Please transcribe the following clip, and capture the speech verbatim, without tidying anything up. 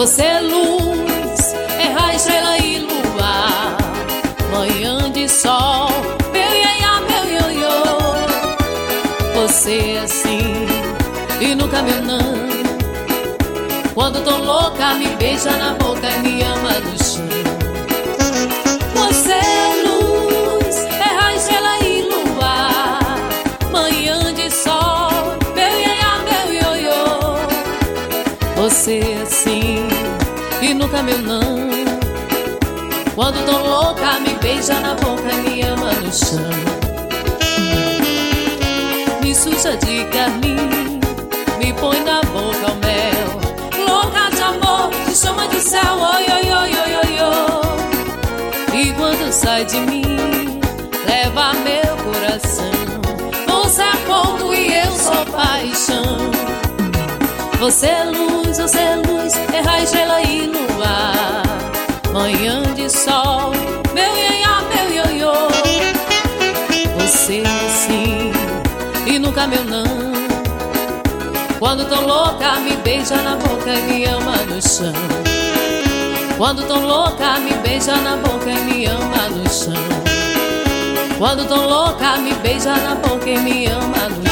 Você é luz, é raio, estrela e luar, manhã de sol, meu iaiá, meu ioiô. Você é assim e nunca me não. Quando tô louca me beija na boca e me ama no chão. Você é luz, é raio, estrela e luar, manhã de sol, meu iaiá, meu ioiô. Você é assim e nunca meu não. Quando tô louca me beija na boca e me ama no chão. Me suja de carmim, me põe na boca o mel, louca de amor, me chama de céu, oi, oi, oi, oi, oi, oi. E quando sai de mim, leva meu coração. Você é fogo e eu sou paixão. Você é luz, você é luz, é raio, estrela e luar, manhã de sol, meu iaiá, meu ioiô. Você é assim e nunca meu não. Quando tô louca me beija na boca e me ama no chão. Quando tô louca me beija na boca e me ama no chão. Quando tô louca me beija na boca e me ama no chão.